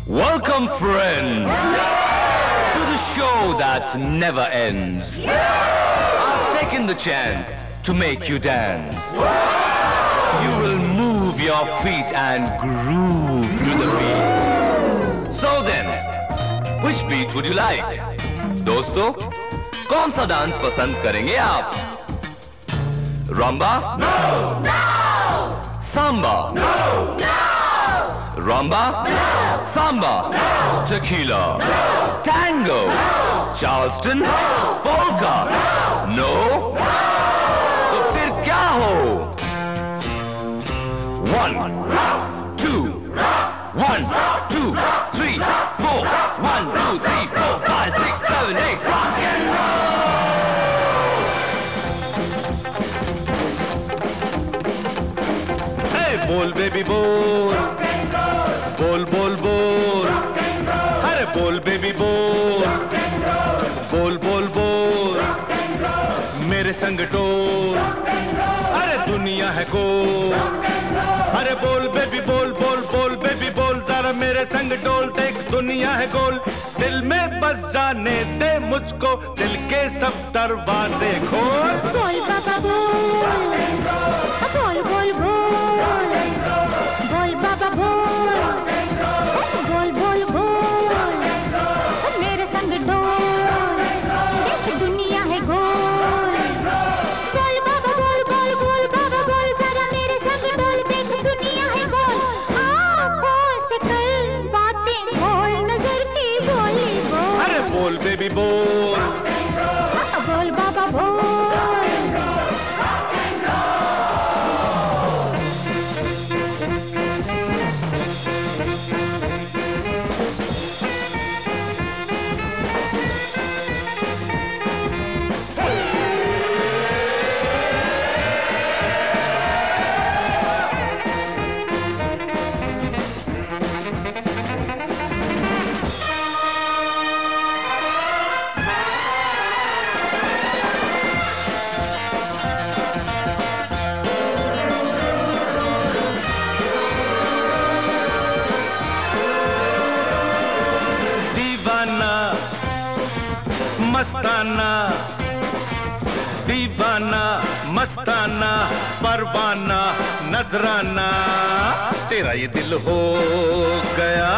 Welcome, friends, to the show that never ends. I've taken the chance to make you dance. You will move your feet and groove to the beat. So then, which beat would you like? दोस्तों, कौन सा dance पसंद करेंगे आप? Rumba? No! No! Samba? No! No! Rumba? No! Samba? No! Tequila? No! Tango? No! Charleston? No! Polka? No! No? No! तो फिर क्या हो? 1, 2, 1, 2, 3, 4, 1, 2, 3, 4, 5, 6, 7, 8, rock and roll! बोल बेबी बोल, बोल बोल बोल, अरे बोल बेबी बोल, बोल बोल बोल, मेरे संग डोल, अरे दुनिया है गोल, अरे बोल बेबी बोल, बोल बोल बेबी बोल, जरा मेरे संग डोल, देख दुनिया है गोल, दिल में बस जाने दे मुझको, दिल के सब दरवाजे खोल। बोल बाबा बोल, बोल बोल बोल, बोल बाबा बोल, बोल बोल बोल, मेरे संग डोल, देख दुनिया है गोल, बोल बाबा बोल, बोल बोल बाबा बोल, जरा मेरे संग डोल, देख दुनिया है गोल, आँखों से कर बातें बोल, नजर की बोली बोल, अरे बोल बेबी बोल, बोल बाबा बोल। मस्ताना दीवाना मस्ताना परवाना नजराना तेरा ये दिल हो गया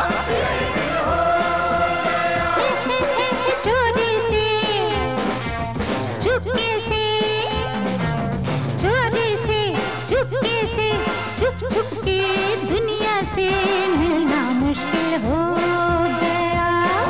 चोरी से चुपके से चोरी से चुपके से छुप छुप के दुनिया से मिलना मुश्किल हो गया।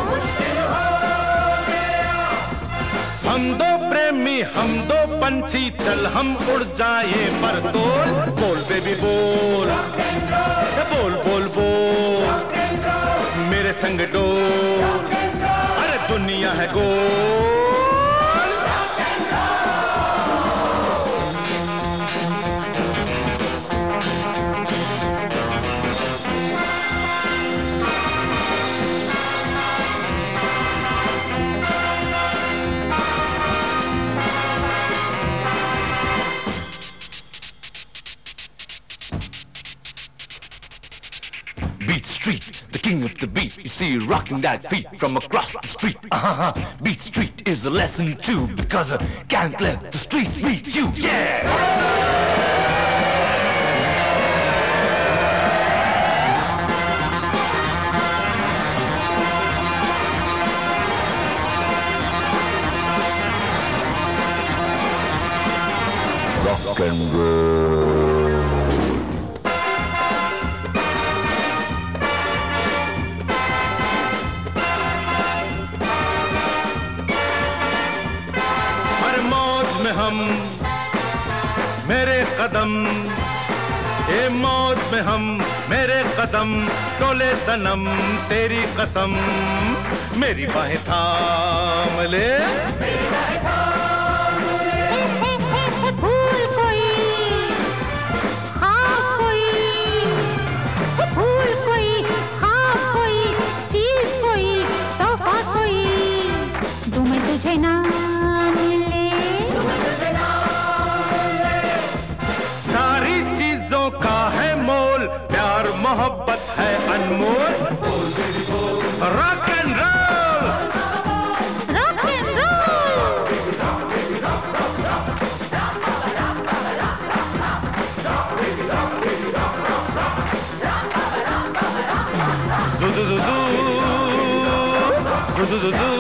हम दो प्रेमी हम दो पंछी चल हम उड़ जाए पर तोल बोल बेबी बोल बोल बोल बोल मेरे संग डोल अरे दुनिया है गोल Beat Street, the king of the beat. You see you rocking that feet from across the street. Beat Street is a lesson too, because I can't let the streets beat you. Yeah! Rock and roll. हम मेरे कदम ए मौज में हम मेरे कदम टोले सनम तेरी कसम मेरी बाहें थाम ले फूल कोई ख्वाब कोई फूल कोई ख्वाब कोई चीज कोई तोहफा कोई दूं मैं तुझे ना मोहब्बत है अनमोल बोल बेबी do do do.